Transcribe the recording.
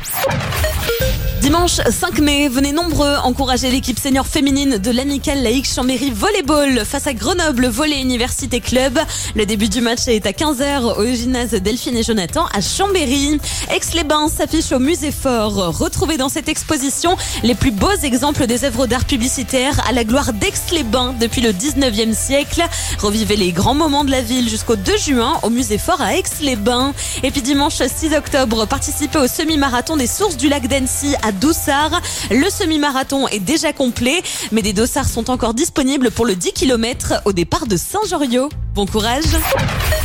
Dimanche 5 mai, venez nombreux encourager l'équipe senior féminine de l'Amicale Laïque Chambéry Volleyball face à Grenoble Volley Université Club. Le début du match est à 15h au gymnase Delphine et Jonathan à Chambéry. Aix-les-Bains s'affiche au musée Fort. Retrouvez dans cette exposition les plus beaux exemples des œuvres d'art publicitaires à la gloire d'Aix-les-Bains depuis le 19e siècle. Revivez les grands moments de la ville jusqu'au 2 juin au musée Fort à Aix-les-Bains. Et puis dimanche 6 octobre, participez au semi-marathon des sources du lac d'Annecy à Doussard. Le semi-marathon est déjà complet, mais des dossards sont encore disponibles pour le 10 km au départ de Saint-Joriot. Bon courage!